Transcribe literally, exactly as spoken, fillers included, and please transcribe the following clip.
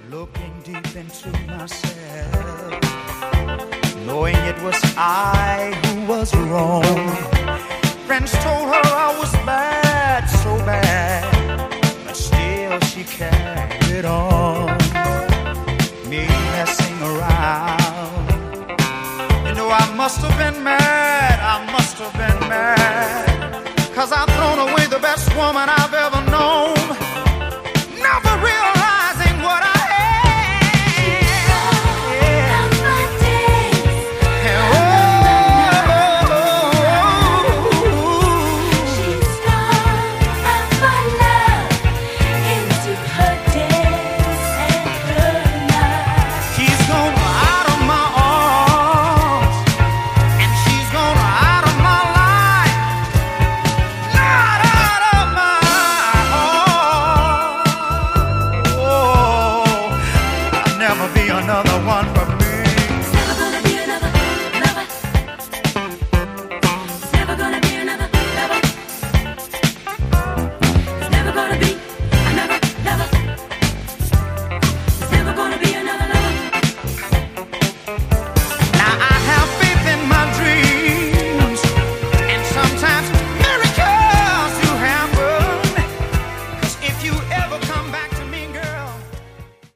Looking deep into myself, knowing it was I who was wrong. Friends told her I was bad, so bad, but still she carried on. Me messing around. You know I must have been mad, I must have been mad, 'cause I've thrown away the best woman I've ever known, never realizing what I another